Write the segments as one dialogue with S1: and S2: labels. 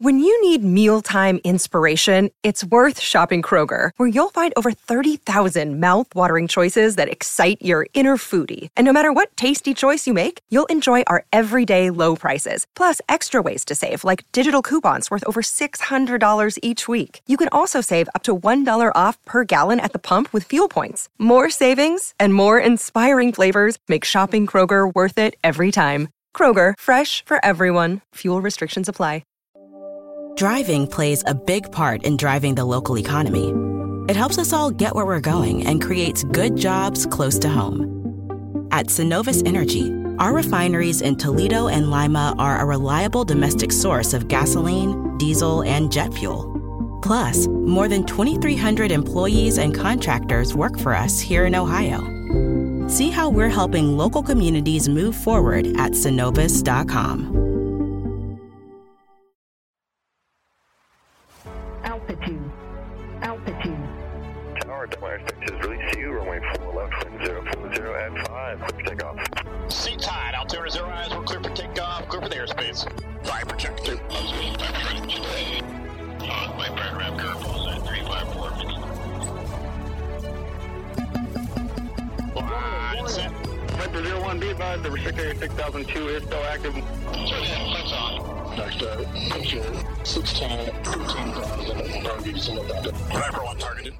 S1: When you need mealtime inspiration, it's worth shopping Kroger, where you'll find over 30,000 mouth-watering choices that excite your inner foodie. And no matter what tasty choice you make, you'll enjoy our everyday low prices, plus extra ways to save, like digital coupons worth over $600 each week. You can also save up to $1 off per gallon at the pump with fuel points. More savings and more inspiring flavors make shopping Kroger worth it every time. Kroger, fresh for everyone. Fuel restrictions apply.
S2: Driving plays a big part in driving the local economy. It helps us all get where we're going and creates good jobs close to home. At Synovus Energy, our refineries in Toledo and Lima are a reliable domestic source of gasoline, diesel, and jet fuel. Plus, more than 2,300 employees and contractors work for us here in Ohio. See how we're helping local communities move forward at Synovus.com.
S3: Altitude.
S4: Tower, Delaware Station is release you, runway 4 left, wind 040 at 5, clear for takeoff.
S5: Seat tied, Altimeter 0 eyes, we're clear for takeoff, clear for the airspace. Viper check 2.
S6: My program curve was at 354.
S5: Line set.
S4: Viper 01, be advised, the restricted area 6002 is still active.
S6: Lights on. Next picture 16, 15,000. I'll give you some of that.
S5: Viper 1 targeted.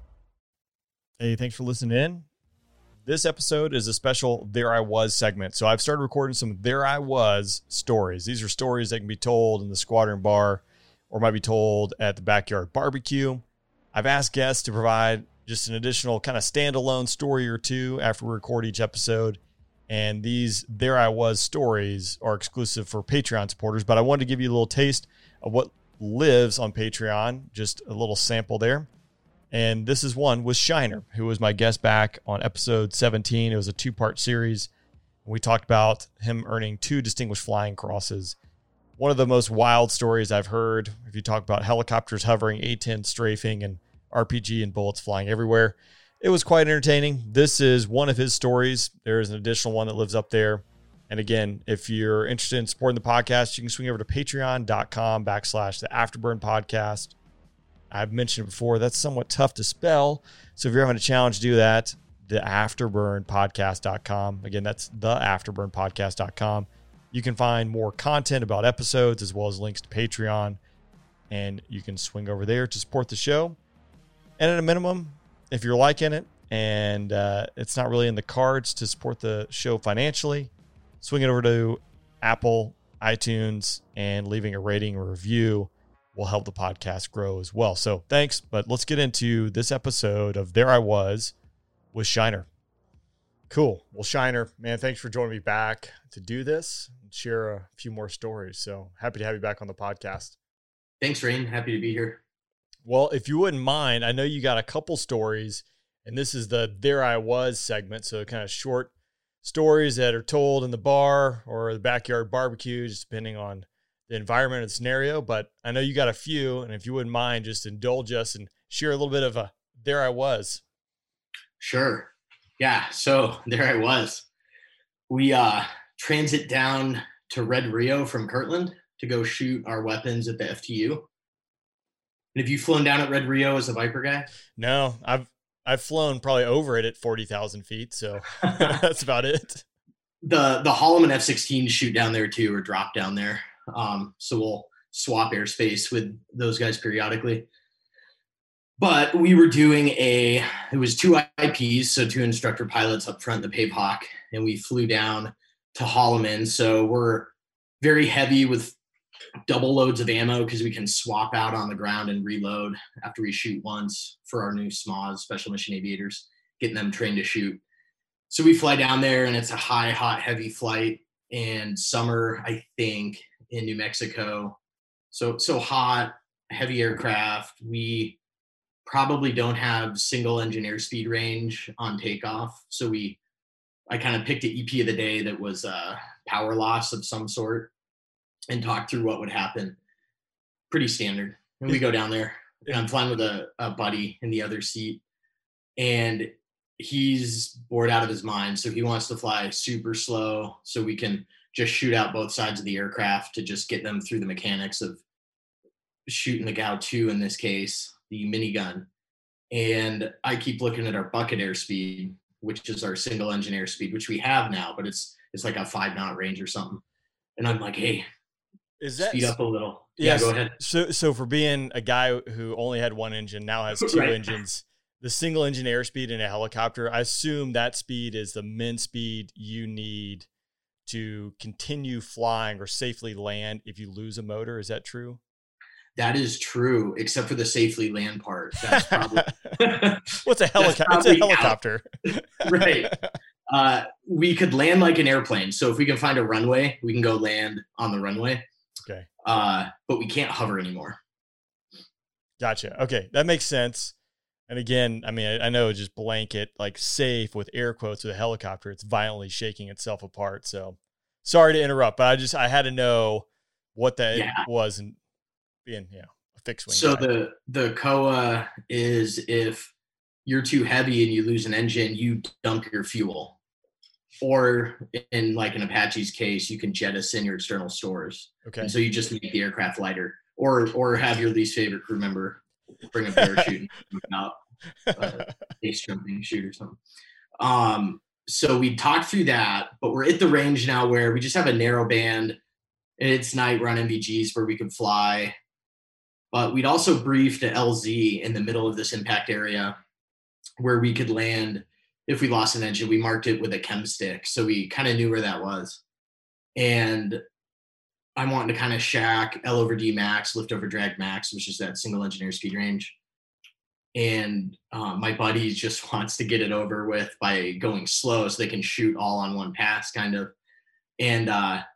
S7: Hey, thanks for listening in. This episode is a special There I Was segment. So I've started recording some There I Was stories. These are stories that can be told in the Squadron Bar or might be told at the backyard barbecue. I've asked guests to provide just an additional kind of standalone story or two after we record each episode. And these There I Was stories are exclusive for Patreon supporters, but I wanted to give you a little taste of what lives on Patreon, just a little sample there. And this is one with Shiner, who was my guest back on episode 17. It was a 2-part series. We talked about him earning 2 distinguished flying crosses. One of the most wild stories I've heard, if you talk about helicopters hovering, A-10 strafing, and RPG and bullets flying everywhere. It was quite entertaining. This is one of his stories. There is an additional one that lives up there. And again, if you're interested in supporting the podcast, you can swing over to patreon.com/the Afterburn Podcast. I've mentioned it before, that's somewhat tough to spell. So if you're having a challenge, do that. The Afterburnpodcast.com. Again, that's the Afterburnpodcast.com. You can find more content about episodes as well as links to Patreon. And you can swing over there to support the show. And at a minimum, if you're liking it and it's not really in the cards to support the show financially, swing it over to Apple, iTunes, and leaving a rating or review will help the podcast grow as well. So thanks, but let's get into this episode of There I Was with Shiner. Cool. Well, Shiner, man, thanks for joining me back to do this and share a few more stories. So happy to have you back on the podcast.
S8: Thanks, Rain. Happy to be here.
S7: Well, if you wouldn't mind, I know you got a couple stories, and this is the There I Was segment. So kind of short stories that are told in the bar or the backyard barbecue, just depending on the environment and scenario. But I know you got a few, and if you wouldn't mind, just indulge us and share a little bit of a There I Was.
S8: Sure. Yeah. So there I was. We transit down to Red Rio from Kirtland to go shoot our weapons at the FTU. And have you flown down at Red Rio as a Viper guy?
S7: No, I've flown probably over it at 40,000 feet. So that's about it.
S8: The Holloman F-16 shoot down there too, or drop down there. So we'll swap airspace with those guys periodically. But we were doing it was 2 IPs, so 2 instructor pilots up front in the Pave Hawk, and we flew down to Holloman. So we're very heavy with double loads of ammo because we can swap out on the ground and reload after we shoot once for our new SMAs, Special Mission Aviators, getting them trained to shoot. So we fly down there, and it's a high, hot, heavy flight in summer, I think, in New Mexico. So hot, heavy aircraft. We probably don't have single engine airspeed range on takeoff. So I kind of picked an EP of the day that was power loss of some sort and talked through what would happen. Pretty standard. And we go down there, and I'm flying with a buddy in the other seat, and he's bored out of his mind. So he wants to fly super slow so we can just shoot out both sides of the aircraft to just get them through the mechanics of shooting the GAU 2 in this case, the minigun. And I keep looking at our bucket airspeed, which is our single engine airspeed, which we have now, but it's like a 5 knot range or something. And I'm like, hey, speed up a little.
S7: Yes.
S8: Yeah, go ahead.
S7: So for being a guy who only had one engine, now has 2 engines, the single engine airspeed in a helicopter, I assume that speed is the min speed you need to continue flying or safely land if you lose a motor. Is that true?
S8: That is true, except for the safely land part. That's probably
S7: what's a helicopter? It's a helicopter.
S8: Right. We could land like an airplane. So if we can find a runway, we can go land on the runway.
S7: Okay.
S8: But we can't hover anymore.
S7: Gotcha. Okay. That makes sense. And again, I mean, I know just blanket, like safe with air quotes with a helicopter, it's violently shaking itself apart. So sorry to interrupt, but I had to know what that was and being, a fixed wing.
S8: So
S7: guy.
S8: the COA is if you're too heavy and you lose an engine, you dump your fuel. Or in like an Apache's case, you can jettison your external stores.
S7: Okay.
S8: And so you just make the aircraft lighter, or have your least favorite crew member bring a parachute and out base jumping shoot or something. So we talked through that, but we're at the range now where we just have a narrow band and it's night run MVGs where we could fly. But we'd also briefed a LZ in the middle of this impact area where we could land if we lost an engine. We marked it with a chem stick, so we kind of knew where that was. And I'm wanting to kind of shack L over D max, lift over drag max, which is that single engine airspeed range. And my buddy just wants to get it over with by going slow so they can shoot all on one pass kind of. And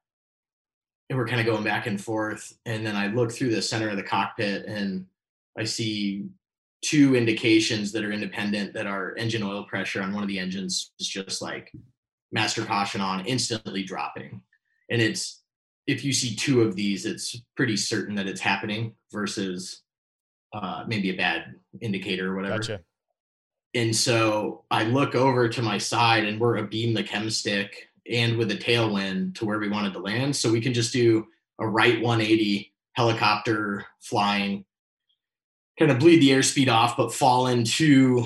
S8: we're kind of going back and forth. And then I look through the center of the cockpit and I see 2 indications that are independent that our engine oil pressure on one of the engines is just like master caution on, instantly dropping. And it's, if you see 2 of these, it's pretty certain that it's happening versus maybe a bad indicator or whatever.
S7: Gotcha.
S8: And so I look over to my side and we're abeam the chem stick and with a tailwind to where we wanted to land. So we can just do a right 180 helicopter flying, kind of bleed the airspeed off, but fall into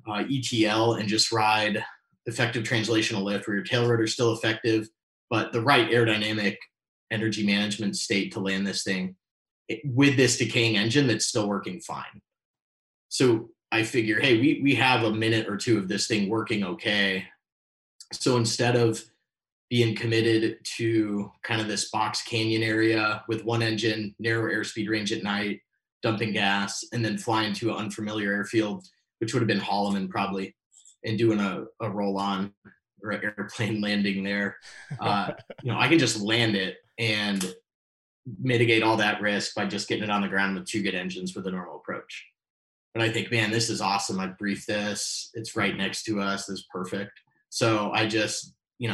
S8: ETL and just ride effective translational lift where your tail rotor is still effective, but the right aerodynamic energy management state to land this thing with this decaying engine that's still working fine. So I figure, hey, we have a minute or 2 of this thing working okay. So instead of being committed to kind of this box canyon area with one engine, narrow airspeed range at night, dumping gas, and then flying to an unfamiliar airfield, which would have been Holloman probably, and doing a roll-on or an airplane landing there, I can just land it and mitigate all that risk by just getting it on the ground with 2 good engines with a normal approach. And I think, man, this is awesome. I briefed this. It's right next to us. This is perfect. So I just,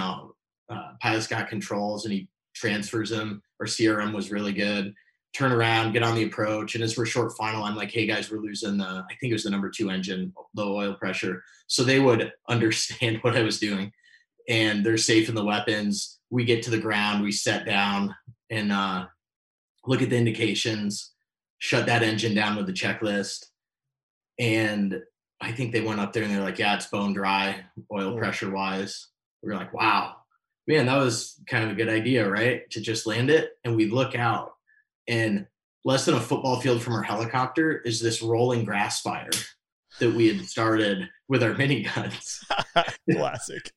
S8: pilot's got controls and he transfers them. Our CRM was really good. Turn around, get on the approach. And as we're short final, I'm like, hey guys, we're losing I think it was the number 2 engine, low oil pressure. So they would understand what I was doing and they're safe in the weapons. We get to the ground, we set down and look at the indications, shut that engine down with the checklist. And I think they went up there and they're like, yeah, it's bone dry oil pressure wise. We were like, wow, man, that was kind of a good idea, right? To just land it. And we look out and less than a football field from our helicopter is this rolling grass fire that we had started with our miniguns.
S7: Classic.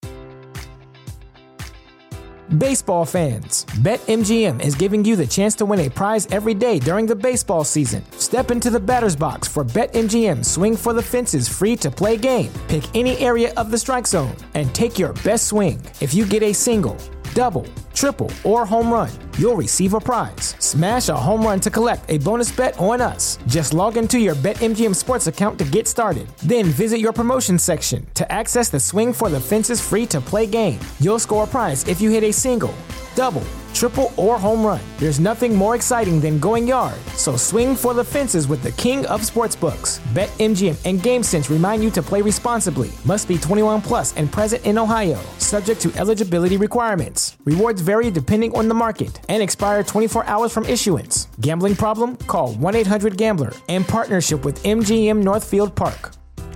S3: Baseball fans, BetMGM is giving you the chance to win a prize every day during the baseball season. Step into the batter's box for BetMGM Swing for the Fences free-to-play game. Pick any area of the strike zone and take your best swing. If you get a single, double, triple, or home run, you'll receive a prize. Smash a home run to collect a bonus bet on us. Just log into your BetMGM Sports account to get started. Then visit your promotions section to access the Swing for the Fences free-to-play game. You'll score a prize if you hit a single, double, triple, or home run. There's nothing more exciting than going yard, so swing for the fences with the king of sportsbooks. BetMGM and GameSense remind you to play responsibly. Must be 21 plus and present in Ohio. Subject to eligibility requirements. Rewards vary depending on the market. and expire 24 hours from issuance. Gambling problem? Call 1-800-GAMBLER. In partnership with MGM Northfield Park.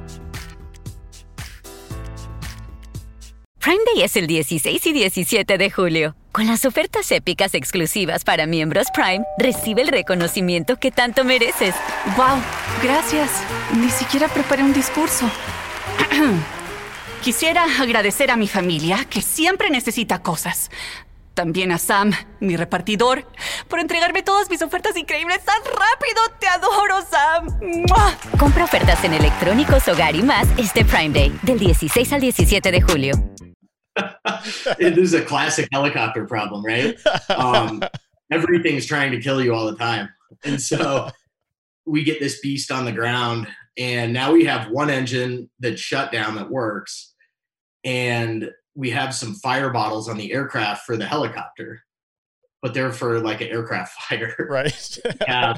S9: Prime Day es el 16 y 17 de julio. Con las ofertas épicas exclusivas para miembros Prime, recibe el reconocimiento que tanto mereces.
S10: ¡Wow! Gracias. Ni siquiera preparé un discurso. Quisiera agradecer a mi familia, que siempre necesita cosas. También a Sam, mi repartidor, por entregarme todas mis ofertas increíbles tan rápido. ¡Te adoro, Sam! ¡Mua!
S9: Compra ofertas en electrónicos, hogar y más este Prime Day, del 16 al 17 de julio.
S8: This is a classic helicopter problem, right? Everything's trying to kill you all the time. And so we get this beast on the ground, and now we have one engine that's shut down that works, and we have some fire bottles on the aircraft for the helicopter, but they're for like an aircraft fire.
S7: Right.
S8: Yeah.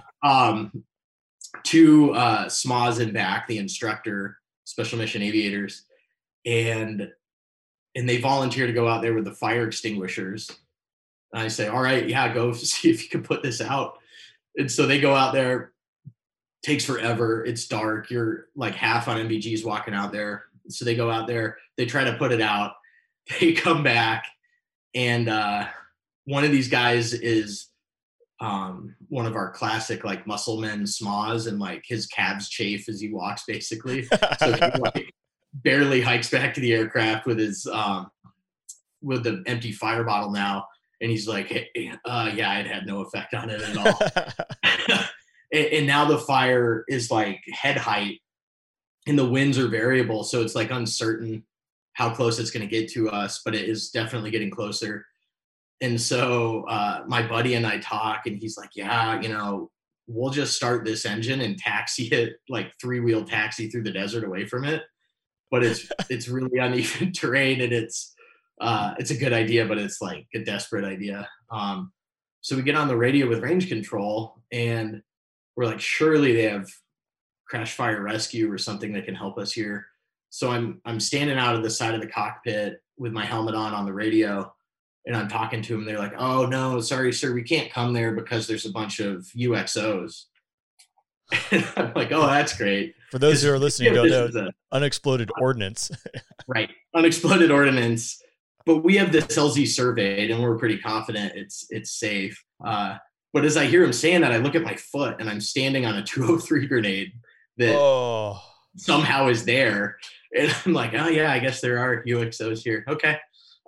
S8: Two SMAs in back, the instructor, special mission aviators, and they volunteer to go out there with the fire extinguishers. And I say, all right, yeah, go see if you can put this out. And so they go out there, takes forever. It's dark. You're like half on MVGs walking out there. So they go out there, they try to put it out. They come back, and one of these guys is one of our classic like muscle men SMAs, and like his calves chafe as he walks basically. So he like barely hikes back to the aircraft with his with the empty fire bottle now, and he's like, hey, yeah, it had no effect on it at all. and now the fire is like head height, and the winds are variable, so it's like uncertain how close it's going to get to us, but it is definitely getting closer. And so my buddy and I talk, and he's like, yeah, you know, we'll just start this engine and taxi it, like 3-wheel taxi through the desert away from it. But it's really uneven terrain, and it's a good idea, but it's like a desperate idea. So we get on the radio with range control, and we're like, surely they have crash fire rescue or something that can help us here. So I'm standing out of the side of the cockpit with my helmet on the radio, and I'm talking to them. They're like, oh no, sorry, sir, we can't come there because there's a bunch of UXOs. And I'm like, oh, that's great.
S7: For those who are listening, don't know, unexploded ordnance.
S8: Right. Unexploded ordnance. But we have this LZ surveyed, and we're pretty confident it's safe. But as I hear him saying that, I look at my foot, and I'm standing on a 203 grenade that somehow is there. And I'm like, oh yeah, I guess there are UXOs here. Okay.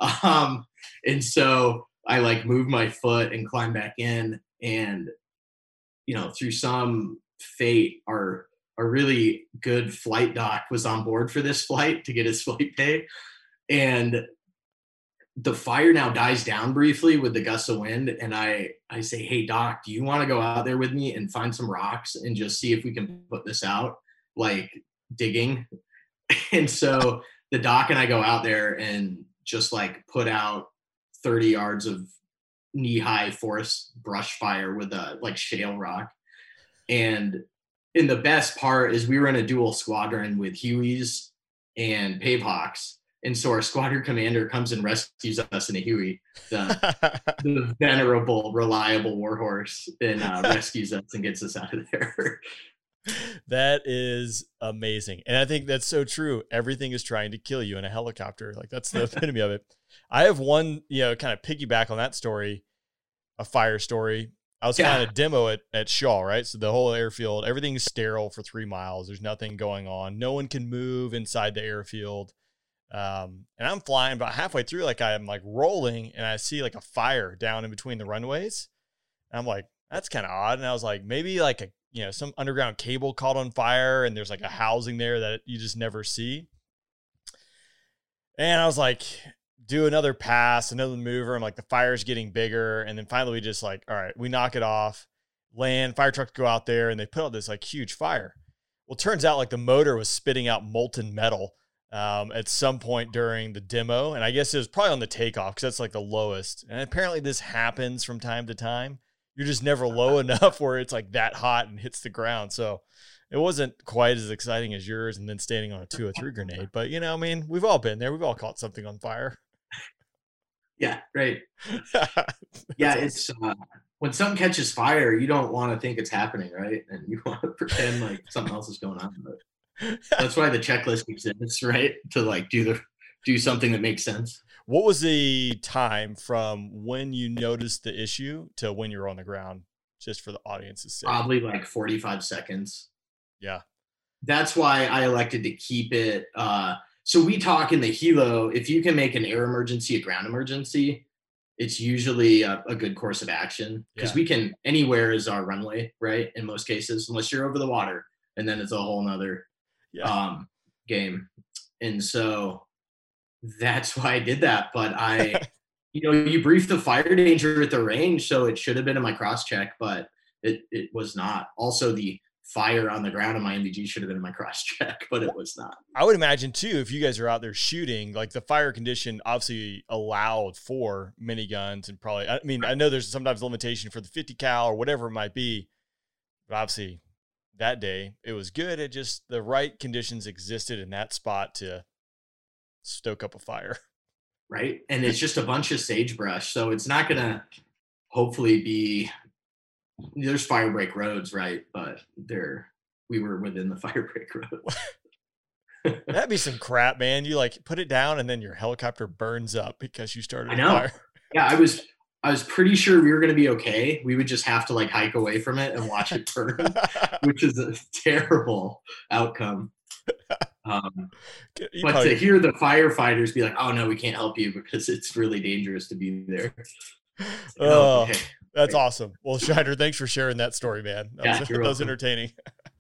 S8: And so I like move my foot and climb back in, and, you know, through some fate, our really good flight doc was on board for this flight to get his flight pay. And the fire now dies down briefly with the gusts of wind. And I say, hey doc, do you want to go out there with me and find some rocks and just see if we can put this out, like digging? And so the doc and I go out there and just like put out 30 yards of knee-high forest brush fire with a like shale rock. And the best part is we were in a dual squadron with Hueys and Pavehawks. And so our squadron commander comes and rescues us in a Huey, the venerable, reliable warhorse, and rescues us and gets us out of there.
S7: That is amazing. And I think that's so true. Everything is trying to kill you in a helicopter. Like, that's the epitome of it. I have one, you know, kind of piggyback on that story, a fire story. I was kind of demo at Shaw, right? So the whole airfield, everything is sterile for 3 miles. There's nothing going on. No one can move inside the airfield. And I'm flying about halfway through, like I'm like rolling, and I see like a fire down in between the runways. And I'm like, that's kind of odd. And I was like, maybe like a, you know, some underground cable caught on fire, and there's like a housing there that you just never see. And I was like, do another pass, another maneuver. I'm like, the fire's getting bigger. And then finally we just like, all right, we knock it off, land, fire trucks go out there, and they put out this like huge fire. Well, it turns out like the motor was spitting out molten metal at some point during the demo. And I guess it was probably on the takeoff, because that's like the lowest. And apparently this happens from time to time. You're just never low enough where it's like that hot and hits the ground. So it wasn't quite as exciting as yours and then standing on a 203 grenade. But, you know, I mean, we've all been there. We've all caught something on fire.
S8: Yeah, right. Yeah, it's when something catches fire, you don't want to think it's happening, right? And you want to pretend like something else is going on. But that's why the checklist exists, right? To like do something that makes sense.
S7: What was the time from when you noticed the issue to when you were on the ground, just for the audience's sake?
S8: Probably like 45 seconds.
S7: Yeah.
S8: That's why I elected to keep it. So we talk in the helo, if you can make an air emergency a ground emergency, it's usually a good course of action, because we can, anywhere is our runway, right? In most cases, unless you're over the water, and then it's a whole nother game. And so that's why I did that. But you brief the fire danger at the range, so it should have been in my cross check, but it was not. Also, the fire on the ground in my MVG should have been in my cross check, but it was not.
S7: I would imagine too, if you guys are out there shooting, like the fire condition obviously allowed for miniguns, and probably, I mean, I know there's sometimes limitation for the 50 cal or whatever it might be, but obviously that day it was good. It just, the right conditions existed in that spot to stoke up a fire.
S8: Right. And it's just a bunch of sagebrush. So it's not going to hopefully be, there's fire break roads, right? But we were within the fire break road.
S7: That'd be some crap, man. You like put it down and then your helicopter burns up because you started
S8: a fire. Yeah, I was pretty sure we were going to be okay. We would just have to like hike away from it and watch it burn, which is a terrible outcome. But to hear the firefighters be like, "Oh no, we can't help you because it's really dangerous to be there."
S7: Okay. That's awesome. Well, Shiner, thanks for sharing that story, man. That was entertaining.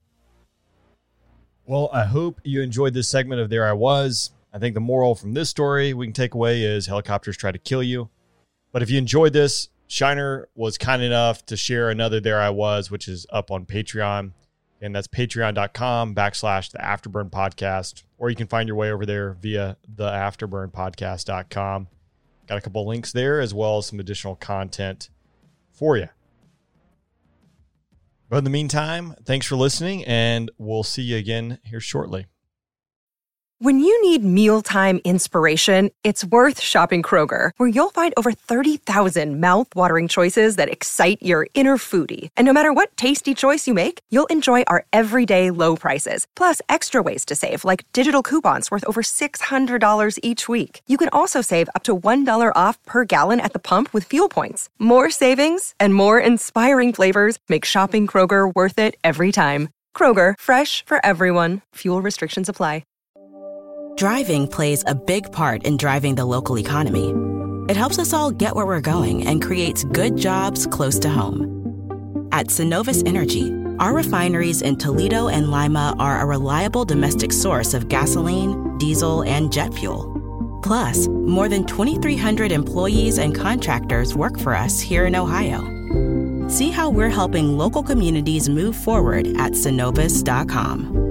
S7: Well, I hope you enjoyed this segment of There I Was. I think the moral from this story we can take away is helicopters try to kill you. But if you enjoyed this, Shiner was kind enough to share another There I Was, which is up on Patreon. And that's patreon.com/the Afterburn Podcast. Or you can find your way over there via theafterburnpodcast.com. Got a couple links there, as well as some additional content for you. But in the meantime, thanks for listening, and we'll see you again here shortly.
S1: When you need mealtime inspiration, it's worth shopping Kroger, where you'll find over 30,000 mouth-watering choices that excite your inner foodie. And no matter what tasty choice you make, you'll enjoy our everyday low prices, plus extra ways to save, like digital coupons worth over $600 each week. You can also save up to $1 off per gallon at the pump with fuel points. More savings and more inspiring flavors make shopping Kroger worth it every time. Kroger, fresh for everyone. Fuel restrictions apply.
S2: Driving plays a big part in driving the local economy. It helps us all get where we're going and creates good jobs close to home. At Synovus Energy, our refineries in Toledo and Lima are a reliable domestic source of gasoline, diesel, and jet fuel. Plus, more than 2,300 employees and contractors work for us here in Ohio. See how we're helping local communities move forward at Synovus.com.